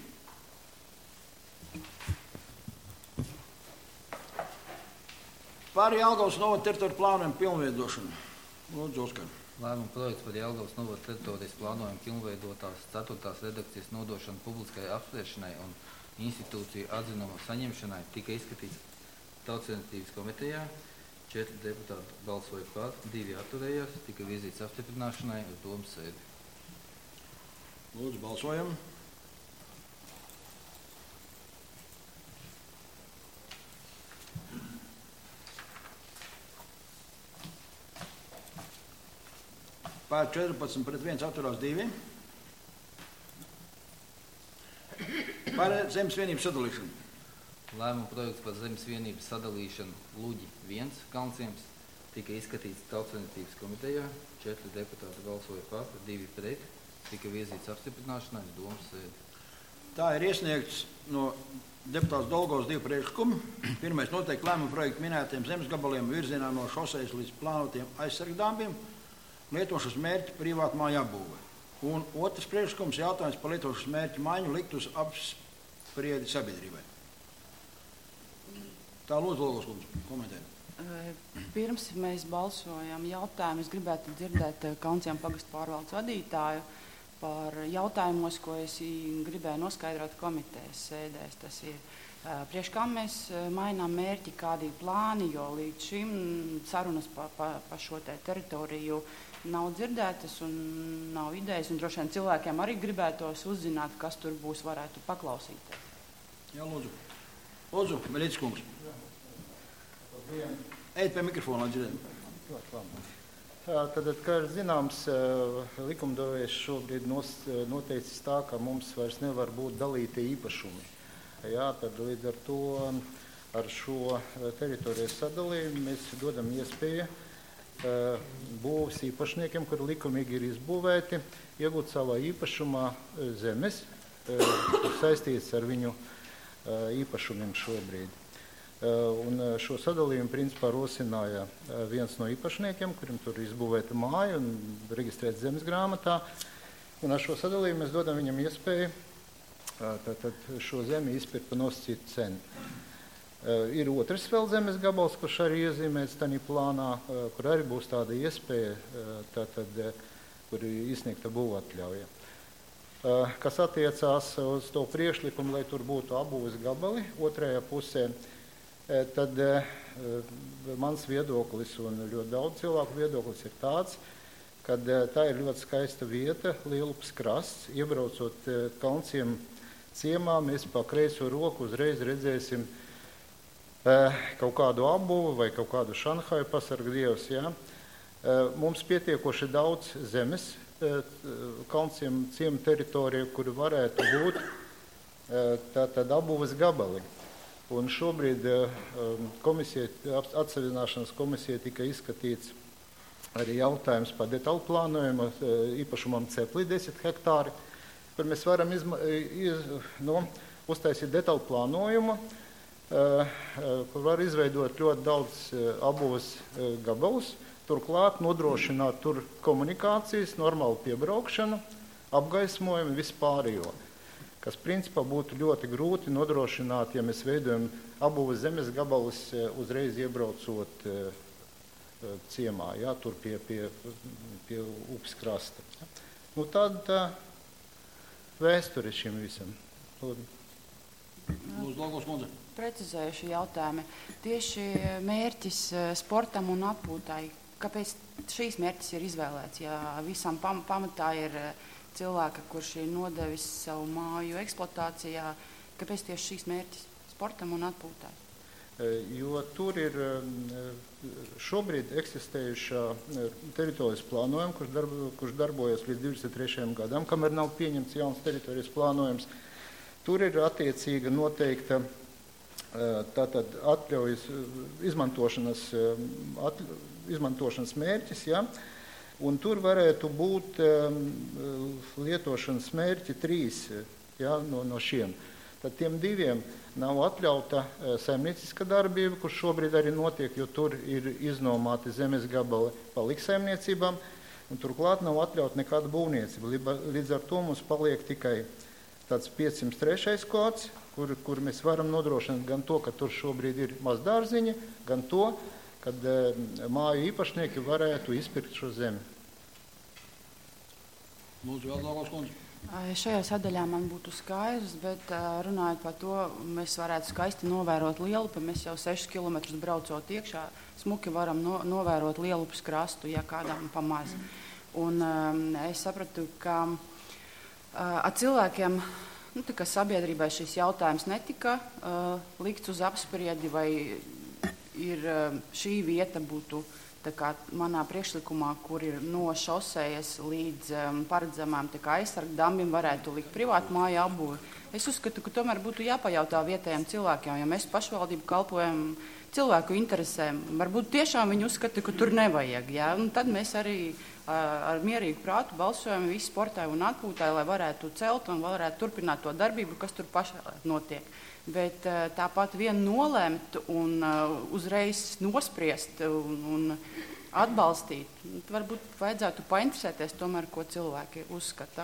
Par Jelgavas novada teritoriju plānojumu pilnveidošanu. Lūdzu, Oskar. Lēmuma projekts par Jelgavas novada teritorijas plānojumu pilnveidotās ceturtās redakcijas nodošanu publiskai apspriešanai un institūciju atzinumu saņemšanai tika izskatīts Tautsvienības komitejā. Četri deputāti balsoja par, divi atturējās, tika virzīts apstiprināšanai uz domas sēdi. Lūdzu, balsojam. Pār četrpadsmit pret viens atturās divi. Par zemes vienības sadalīšanu. Lēmuma projekts par zemes vienības sadalīšanu Luģi viens Kalnciems tika izskatīts Tautsvienības komitejā. Četri deputāti balsoja par, divi pret, tika virzīts apstiprināšanai uz domas sēdi. Tā ir iesniegts no deputāts Dolgovs divu priekšlikumu. Pirmais noteikti lēmuma projektu minētiem zemes gabaliem virzienā no šosejas līdz plānotiem aizsargdāmbiem. Lietošanas mērķi privātu māju apbūve. Un otrs priekšlikums jautājums par lietošanas mērķu maiņu likt uz apspriedi sabiedrībai. Tā lūdzu, Logos lūdzu, komentēt. Pirms mēs balsojam jautājumu, es gribētu dzirdēt Kalnciem pagastu pārvaldes vadītāju par jautājumos, ko es gribēju noskaidrot komitejas sēdēs. Tas ir, priekš kā mēs mainām mērķi, kādi plāni, jo līdz šim sarunas pa, pa, pa šo te teritoriju nav dzirdētas un nav idejas, un droši vien cilvēkiem arī gribētos uzzināt, kas tur būs, varētu paklausīties. Jā, lūdzu. Lūdzu, Meļicis kungs. Ejiet pie mikrofona, lai dzirdētu. Tad, kā ir zināms, likumdevējs šobrīd noteicis tā, ka mums vairs nevar būt dalītie īpašumi. Jā, tad līdz ar to ar šo teritorijas sadalījumu mēs dodam iespēju būvs īpašniekiem, kuri likumīgi ir izbūvēti, iegūt savā īpašumā zemes, saistīts ar viņu īpašumiem šobrīd. Un šo sadalījumu principā rosināja viens no īpašniekiem, kurim tur izbūvēta māja un reģistrēta zemes grāmatā. Un ar šo sadalījumu mēs dodam viņam iespēju tātad šo zemi izpirkt par nosacītu cenu. Ir otrs vēl zemes gabals, kurš arī iezīmēts tādā plānā, kur arī būs tāda iespēja, tātad, kur ir izsniegta būvatļauja. Kas attiecās uz to priekšlikumu, lai tur būtu abūves gabali, otrajā pusē, tad mans viedoklis un ļoti daudz cilvēku viedoklis ir tāds, ka tā ir ļoti skaista vieta, Lielupas krasts. Iebraucot Kalnciem ciemā, mēs pa kreiso roku uzreiz redzēsim kaut kādu abūvu vai kaut kādu Šanhaju, pasarg Dievs. Ja? Mums pietiekoši daudz zemes Kalnciem ciemu teritorijā, kuri varētu būt tātad abūves gabali. Un šobrīd komisija, atsevināšanas komisija tika izskatīts arī jautājums par detaļu plānojumu īpašumam Ceplī desmit hektāri, kur mēs varam izma, iz, no, uztaisīt detaļu plānojumu, kur var izveidot ļoti daudz abūves gabalus, turklāt nodrošināt tur komunikācijas, normālu piebraukšanu, apgaismojumu vispārējo, kas principā būtu ļoti grūti nodrošināt, ja mēs veidojam abūves zemes gabalus uzreiz iebraucot ciemā, ja, tur pie, pie, pie upes krasta. Nu, tāda tā vēsture šim visam. Lūdzu, Logos kundze. Precizējuši jautājumi. Tieši mērķis sportam un atpūtai. Kāpēc šīs mērķis ir izvēlēts? Ja visam pam, pamatā ir cilvēka, kurš ir nodevis savu māju eksploatācijā, kāpēc tieši šīs mērķis sportam un atpūtai? Jo tur ir šobrīd eksistējušā teritorijas plānojuma, kurš, darbo, kurš darbojas līdz divdesmit trešajam gadam, kamēr nav pieņemts jauns teritorijas plānojums. Tur ir attiecīga noteikta tātad atļaujas izmantošanas, atļ, izmantošanas mērķis, ja? Un tur varētu būt lietošanas mērķi trīs, ja, no, no šiem. Tad tiem diviem nav atļauta saimnieciska darbība, kur šobrīd arī notiek, jo tur ir iznomāti zemes gabali paliks saimniecībām, un turklāt nav atļauta nekāda būvniecība. Līdz ar to mums paliek tikai tāds piecsimt trešais kods, kur, kur mēs varam nodrošināt gan to, ka tur šobrīd ir maz dārziņi, gan to, kad māju īpašnieki varētu izpirkt šo zemi. Lūdzu, vēl Logos kundze. Šajā sadaļā man būtu skaidrs, bet runājot par to, mēs varētu skaisti novērot Lielupi. Mēs jau sešus kilometrus braucot iekšā, smuki varam no, novērot Lielupas krastu, ja kādām pamaz. Un um, es sapratu, ka uh, ar cilvēkiem, nu, tā kā sabiedrībai šis jautājums netika uh, likts uz apspriedi, vai ir uh, šī vieta būtu tā kā manā priekšlikumā, kur ir no šosejas līdz um, paredzamām aizsargu dambim, varētu likt privātu māju apbūvi. Es uzskatu, ka tomēr būtu jāpajautā vietējiem cilvēkiem, ja mēs pašvaldību kalpojam cilvēku interesēm. Varbūt tiešām viņi uzskata, ka tur nevajag. Ja? Un tad mēs arī uh, ar mierīgu prātu balsojam visi sportai un atpūtai, lai varētu celt un varētu turpināt to darbību, kas tur pašā notiek. Bet tāpat vien nolēmt un uh, uzreiz nospriest un, un atbalstīt, varbūt vajadzētu painteresēties tomēr, ko cilvēki uzskata.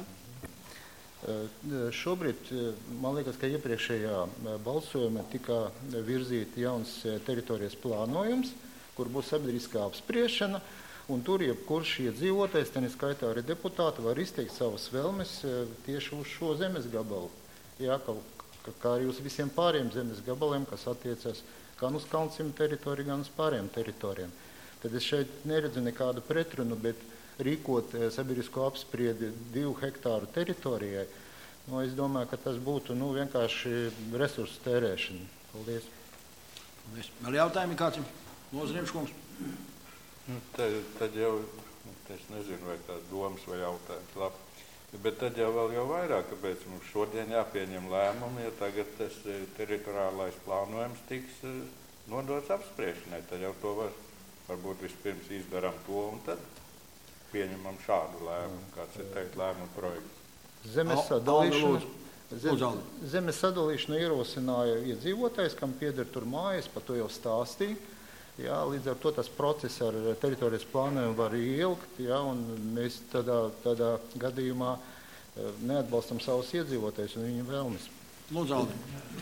Šobrīd, man liekas, ka iepriekšējā balsojumā tika virzīta jauns teritorijas plānojums, kur būs sabiedriskā apspriešana, un tur jebkurš iedzīvotājs, tā skaitā arī deputāti, var izteikt savas vēlmes tieši uz šo zemes gabalu. Jā, kaut kā arī uz visiem pāriem zemes gabaliem, kas attiecas gan uz Kalnciem teritoriju, gan uz pāriem teritorijiem. Tad es šeit neredzu nekādu pretrunu, bet rīkot sabiedrisko apspriedi divu hektāru teritorijai, nu, es domāju, ka tas būtu nu, vienkārši resursu tērēšana. Paldies. Paldies. Vēl jautājumi kādam? Lūdzu, Rimškungs. Nu, tad, tad jau, es nezinu, vai tās domas vai jautājums labi. Bet tad jau vēl jau vairāk, kāpēc mums šodien jāpieņem lēmumi, ja tagad tas teritoriālais plānojums tiks nodots apspriešanai. Tad jau to var, varbūt vispirms izdarām to un tad pieņemam šādu lēmumu, kāds ir teikt lēmumu projekts. Zemes sadalīšana, Zem, zemes sadalīšanu ierosināja iedzīvotājs, kam pieder tur mājas, par to jau stāstīja. Jā, līdz ar to tas process ar teritorijas plānojumu var ilgt, jā, un mēs tādā, tādā gadījumā neatbalstam savus iedzīvotājus un viņu vēlmes. Lūdzu, Aldi.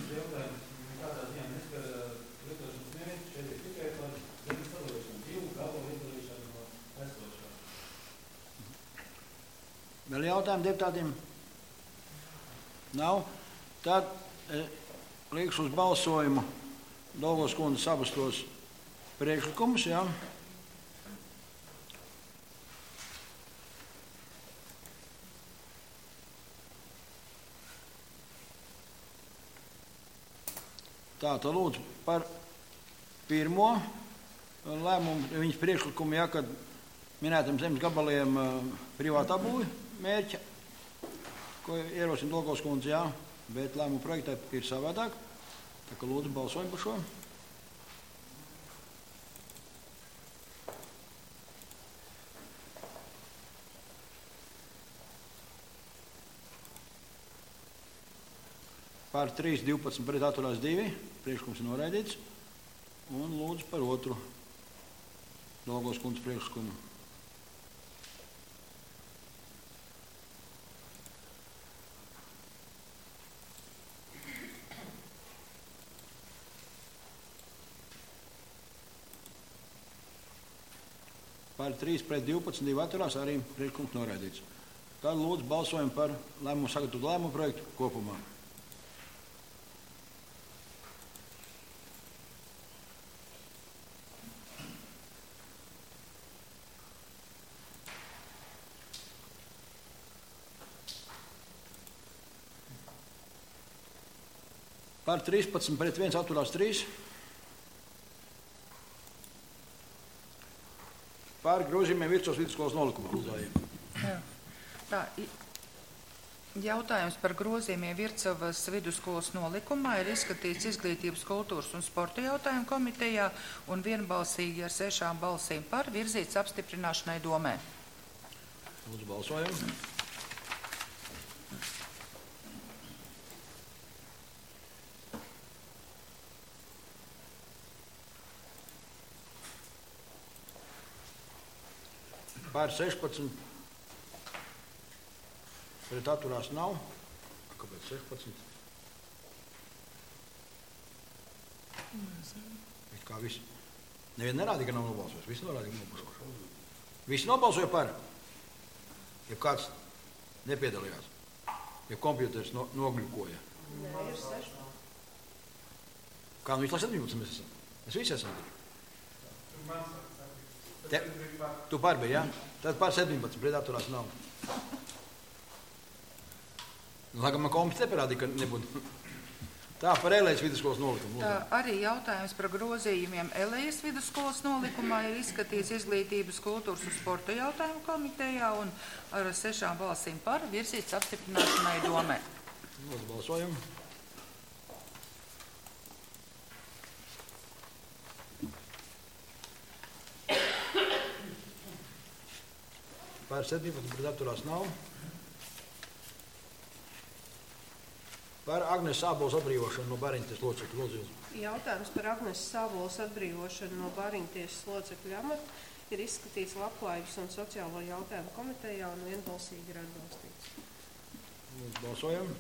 Vēl jautājumi deputātiem? Nav. Tad e, liekšu uz balsojumu Dolgos kundzes abus tos priekšlikumus, jā. Tā, tā lūdzu par pirmo lēmumu, viņas priekšlikumu, jā, kad minētam zemes gabaliem uh, privātā būvja mērķa, ko ierosina Dolgos kundze, jā, bet lēmumu projektā ir savādāk. Tā kā lūdzu balsojam par šo. Par trīs, divpadsmit pret atturās divi, priekšlikums ir noraidīts. Un lūdzu par otru Dolgos kundzes priekšlikumu. Par trīs pret divpadsmit, divi atturās, arī priekšlikums noraidīts. Tad lūdzu balsojam par lēmumu sagatavot lēmumu projektu kopumā. Par trīspadsmit pret viens atturās trīs. Par grozījumiem Vircavas vidusskolas nolikumā. Jā. Tā, jautājums par grozījumiem Vircavas vidusskolas nolikumā ir izskatīts Izglītības, kultūras un sporta jautājumu komitejā un vienbalsīgi ar sešām balsīm par virzīts apstiprināšanai domē. Lūdzu balsojam. Pār sešpadsmit, pret atturās nav. Kāpēc sešpadsmit? It kā visi. Nevien nerādīja, ka nav nobalsojis. Visi norādīja, ka nobalsojuši. Visi nobalsoja par. Ja kāds nepiedalījās. Ja kompjuters no, nogļukoja. Nē, ir sešpadsmit. Kā nu vislāk septiņpadsmit mēs esam? Mēs visi esam. Te, tu pārbēji, jā? Tad pār septiņpadsmit, pret atturās nav. Lai man kompis neparādīja, ka nebūtu. Tā, par Elejas vidusskolas nolikumu. Tā, arī jautājums par grozījumiem Elejas vidusskolas nolikumā ir izskatīts Izglītības, kultūras un sporta jautājumu komitejā un ar sešām balsīm par virzīts apstiprināšanai domē. Lūdzu, balsojam. Pār septiņpadsmit, pret atturās nav. Par Agnes Sāboles atbrīvošanu no Bariņtiesas locekļu. Lūdzu. Jautājums par Agnes Sāboles atbrīvošanu no Bariņtiesas locekļu amata ir izskatīts Labklājības un sociālo jautājumu komitejā un vienbalsīgi ir atbalstīts. Lūdzu, balsojam.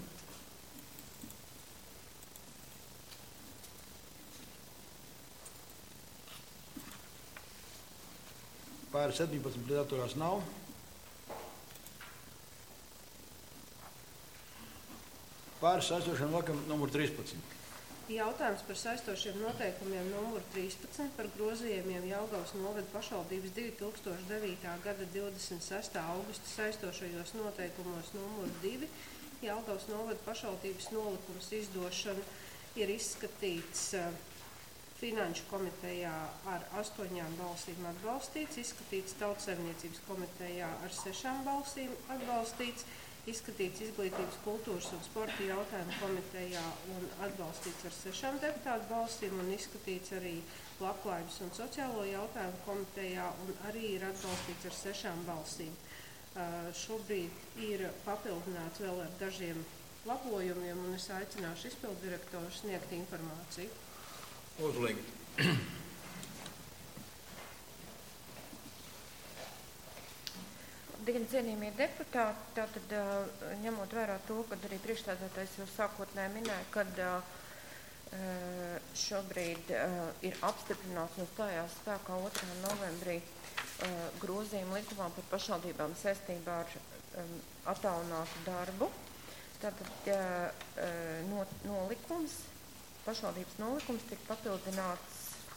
Pār septiņpadsmit, pret atturās nav. Pār saistošiem noteikumiem numur trīspadsmit. Jautājums par saistošiem noteikumiem numur trīspadsmit par grozījumiem Jelgavas novada pašvaldības divi tūkstoši devītā gada divdesmit sestā augusta saistošajos noteikumos numur divi. Jelgavas novada pašvaldības nolikums izdošana ir izskatīts uh, Finanšu komitejā ar astoņām balsīm atbalstīts, izskatīts Tautsaimniecības komitejā ar sešām balsīm atbalstīts, izskatīts Izglītības, kultūras un sporta jautājumu komitejā un atbalstīts ar sešām deputātu balsīm un izskatīts arī Labklājības un sociālo jautājumu komitejā un arī ir atbalstīts ar sešām balsīm. Uh, šobrīd ir papildināts vēl ar dažiem labojumiem, un es aicināšu izpildu direktoru sniegt informāciju. Uzlīgi. Digan cienījamie deputāti, tātad ņemot vērā to, kad arī priekšstādātais jau sākotnēji minēja, kad šobrīd ir apstiprināts un stājās spēkā otrā novembrī grozījuma likumā par pašvaldībām saistībā ar attālinātu darbu. Tātad no, nolikums, pašvaldības nolikums tika papildināts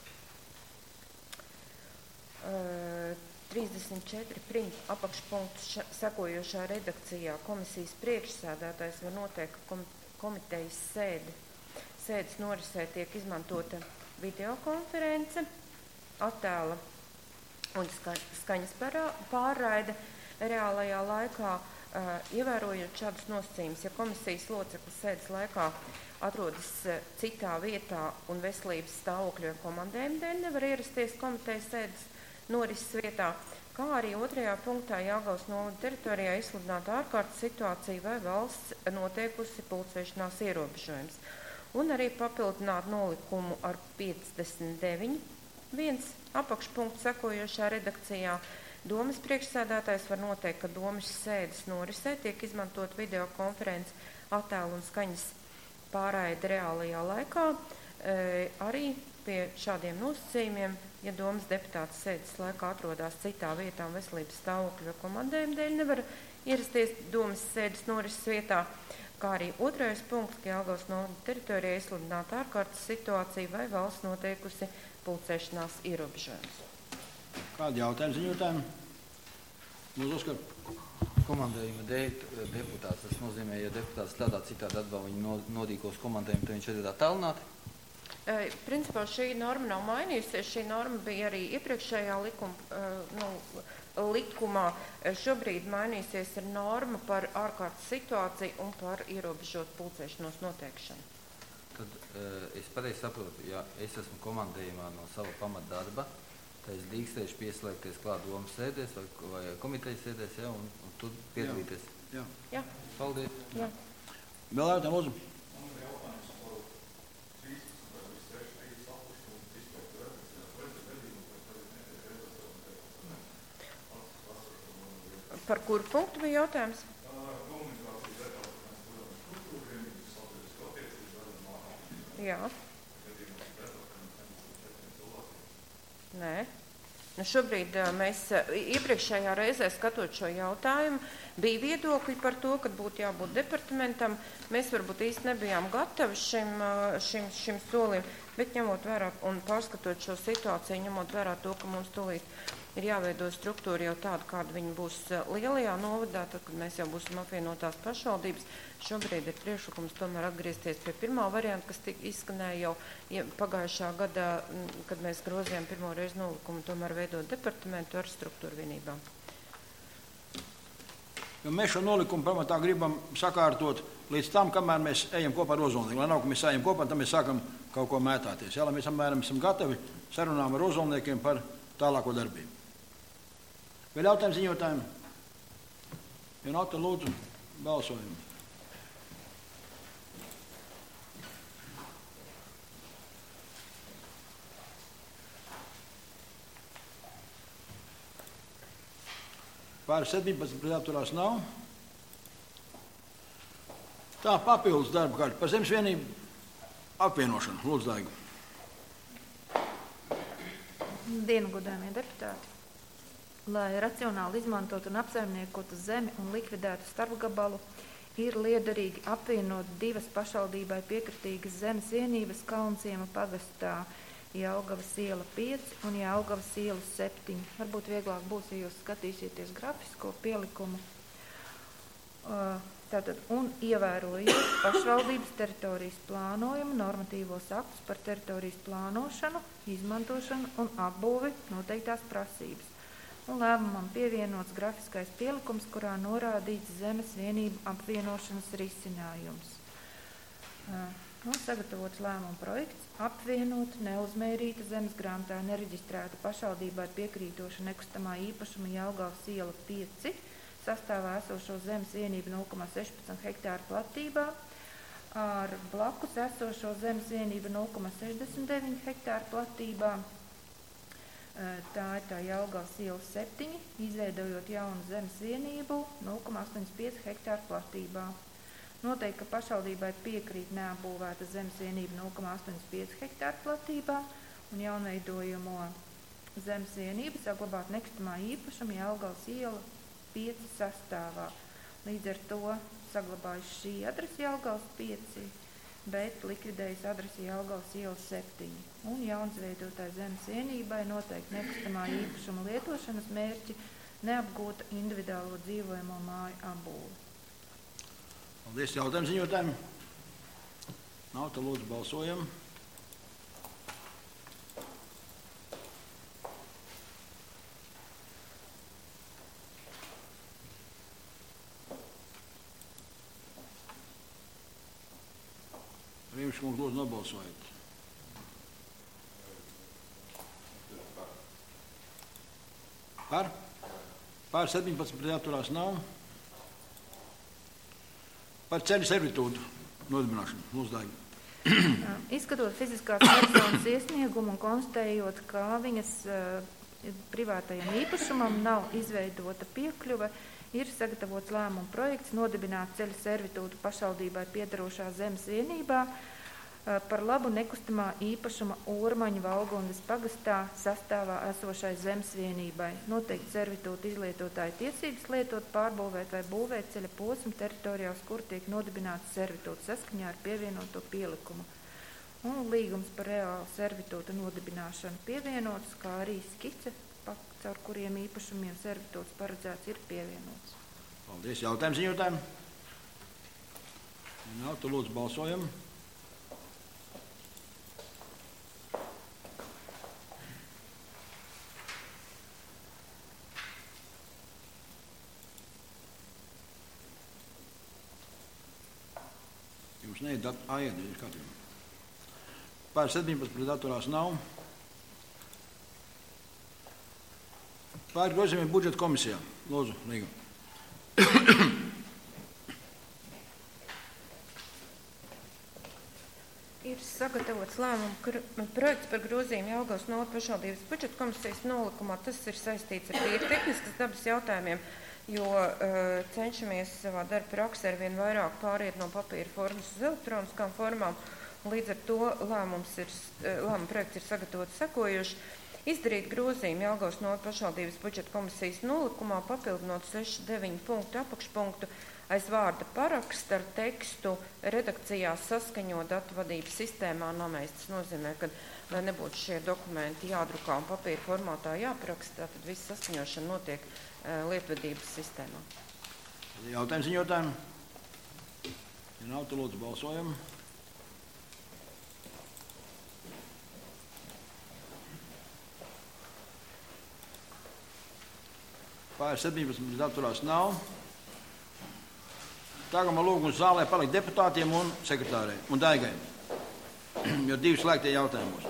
trīsdesmit četri print apakšpunktu sekojošā redakcijā. Komisijas priekšsēdētājs var noteikt, ka komitejas sēde, sēdes norisē tiek izmantota videokonference, attēla un skaņas pārraide reālajā laikā, ievērojot šādus nosacījumus. Ja komisijas loceklis sēdes laikā atrodas citā vietā un veselības stāvokļa komandējuma dēļ nevar ierasties komitejas sēdes norises vietā, kā arī otrajā punktā Jelgavas novada teritorijā izsludināta ārkārtas situācija vai valsts noteikusi pulcēšanās ierobežojums. Un arī papildināt nolikumu ar piecdesmit deviņi viens apakšpunktu sekojošā redakcijā. Domes priekšsēdētājs var noteikt, ka domes sēdes norisē tiek izmantot videokonferences attēlu un skaņas pārraide reālajā laikā. E, arī pie šādiem nosacījumiem, ja domes deputāts sēdes laikā atrodas citā vietā un veselības stāvokļa komandējuma dēļ nevar ierasties domes sēdes norises vietā, kā arī otrais punkts, ka Jelgavas novada teritorijā izsludināta ārkārtas situācija vai valsts noteikusi pulcēšanās ierobežojums. Kādi jautājumi ziņotājiem? Lūdzu, Oskar. Komandējuma dēļ deputāts. Tas nozīmē, ja deputāts tādā citādi atbalsta viņu nodīkos komandējumu, tad viņš ir tālināti? E, principā šī norma nav mainījusies. Šī norma bija arī iepriekšējā likuma, nu, likumā. Šobrīd mainīsies ir norma par ārkārtas situāciju un par ierobežot pulcēšanos noteikšanu. Tad es pareizi saprotu, ja es esmu komandējumā no sava pamatdarba, tad es drīkstēšu pieslēgties klāt domas sēdēs vai, vai komitejas sēdēs, ja, un, un tur piedalīties. Jā. Jā. Paldies. Jā. Vēl jautājumu, lūdzu. Par kuru punktu bija jautājums? Jā. Nē. Nu šobrīd mēs iepriekšējā reizē skatot šo jautājumu, bija viedokļi par to, ka būtu jābūt departamentam. Mēs varbūt īsti nebijām gatavi šim, šim, šim solim, bet ņemot vērā un pārskatot šo situāciju, ņemot vērā to, ka mums tūlīt ir jāveido struktūra jau tāda, kāda viņa būs lielajā novadā, tad, kad mēs jau būsim apvienotās pašvaldības. Šobrīd ir priekšlikums tomēr atgriezties pie pirmā varianta, kas tika izskanēja jau pagājušā gadā, kad mēs grozījām pirmo reizi nolikumu, tomēr veidot departamentu ar struktūru vienībām. Jo mēs šo nolikumu pamatā gribam sakārtot līdz tam, kamēr mēs ejam kopā ar Ozolnieku. Lai nav, ka mēs ejam kopā, tad mēs sākam kaut ko mētāties. Jā, lai mēs apmēram esam gatavi sarunām ar Ozolniekiem par tālāko darbību. Vēl jautājums ziņotājiem? Ja nav, tad lūdzu balsojumu. Pār septiņpadsmit pret atturās nav. Tā, papildus darba kārta par zemes vienību apvienošanu. Lūdzu, Daigu. Dienu, godājumie deputāti. Lai racionāli izmantotu un apsaimniekotu zemi un likvidētu starpgabalu, ir liederīgi apvienot divas pašvaldībai piekritīgas zemes vienības Kalnciema pagastā Jelgavas iela pieci un Jelgavas iela septiņi. Varbūt vieglāk būs, ja jūs skatīsieties grafisko pielikumu. Tātad, un ievērojot pašvaldības teritorijas plānojumu, normatīvos aktus par teritorijas plānošanu, izmantošanu un apbūvi noteiktās prasības. Un lēmumam pievienots grafiskais pielikums, kurā norādīts zemes vienību apvienošanas risinājums. Nu, sagatavots lēmuma projekts apvienot neuzmērīta zemes grāmatā nereģistrēta pašvaldībai piekrītoša nekustamā īpašuma Jelgavas iela pieci sastāvā esošo zemes vienību nulle komats sešpadsmit hektāru platībā, ar blakus esošo zemes vienību nulle komats sešdesmit deviņi hektāru platībā. Tā ir tā Jelgavas iela septiņi, izveidojot jaunu zemes vienību nulle komats astoņdesmit pieci hektāru platībā. Noteikti, ka pašvaldībai piekrīt neapbūvēta zemes vienība nulle komats astoņdesmit pieci hektāru platībā un jaunveidojamo zemes vienību saglabāt nekustamā īpašuma Jelgavas iela pieci sastāvā. Līdz ar to saglabājas šī adrese Jelgavas pieci, bet likvidējas adrese Jelgavas iela septiņi. Un jaunizveidotai zemes vienībai noteikti nekustamā īpašuma lietošanas mērķi neapgūta individuālo dzīvojamo māju apbūve. Paldies, jautājumu ziņotājiem. Nav, tad lūdzu balsojam. Rīmš kungs, lūdzu nobalsojiet. Par? Par septiņpadsmit pret atturās nav. Par ceļu servitūdu nodibināšanu. Lūdzu, Daiga. Izskatot fiziskās personas iesniegumu un konstatējot, ka viņas uh, privātajam īpašumam nav izveidota piekļuve, ir sagatavots lēmuma projekts nodibināt ceļu servitūdu pašvaldībai piederošā zemes vienībā uh, par labu nekustamā īpašuma Ormaņu Valgundas pagastā sastāvā esošai zemes vienībai. Noteikti servitūdu izlietotāju tiesības lietot, pārbūvēt vai būvēt ceļa posmu teritorijās, kur tiek nodibināts servitūdu saskaņā ar pievienoto pielikumu. Un līgums par reālu servitūdu nodibināšanu pievienots, kā arī skice, caur kuriem īpašumiem servitūds paredzēts, ir pievienots. Paldies, jautājumu ziņotājiem. Nav, tu lūdzu balsojam. Jums neiet dat... Ā, iedod, ir kārtībā. Pār septiņpadsmit pret atturās nav. Pār grozījumiem budžeta komisijā. Lūdzu, Līga. Ir sagatavots lēmuma projekts par grozījumu Jelgavas novads pašvaldības budžeta komisijas nolikumā. Tas ir saistīts ar tīri tehniskas dabas jautājumiem, jo uh, cenšamies savā darba praksē ar vien vairāk pāriet no papīra formas uz elektroniskām formām. Līdz ar to lēmums ir, lēmuma projekts ir sagatavots sekojuši. Izdarīt grozījumu Jelgavas novads pašvaldības budžeta komisijas nolikumā, papildinot seši deviņi punktu apakšpunktu aiz vārda paraksta ar tekstu redakcijā saskaņot datu vadības sistēmā nomeist. Tas nozīmē, ka, lai nebūtu šie dokumenti jādrukā un papīra formātā jāparaksta, tad viss saskaņošana notiek uh, lietvedības sistēmā. Jautājums ziņotājiem. Ja nav, tu lūdzu balsojam. Pār septiņpadsmit atturās nav. Tagad man lūgums zālē palikt deputātiem un sekretārei un Daigai, jo divi slēgtie jautājumi būs.